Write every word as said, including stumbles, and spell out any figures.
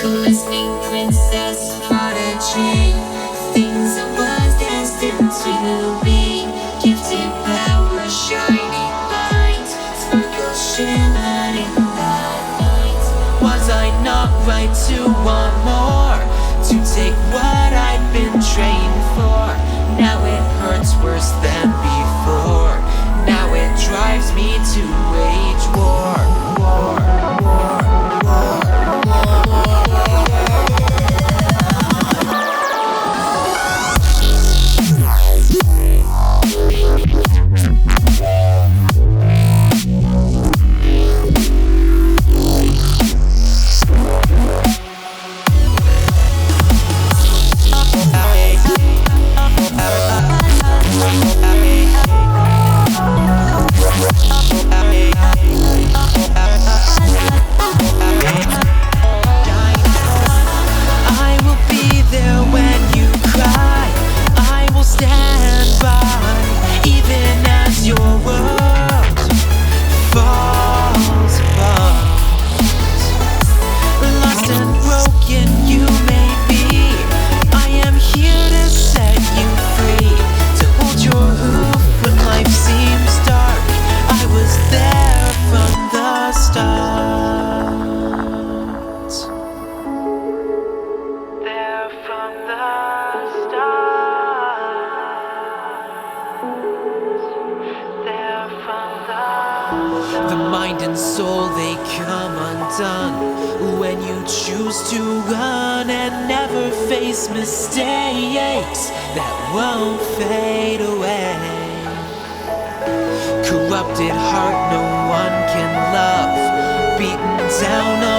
Glistening princess prodigy, things I was destined to be. Gifted power, shining light, sparkle shimmering in the night. Was I not right to want more? To take what I'd been trained for? Now it hurts worse than before. Now it drives me to wage war. War, war, war, the mind and soul, they come undone when you choose to run and never face mistakes that won't fade away. Corrupted heart no one can love, beaten down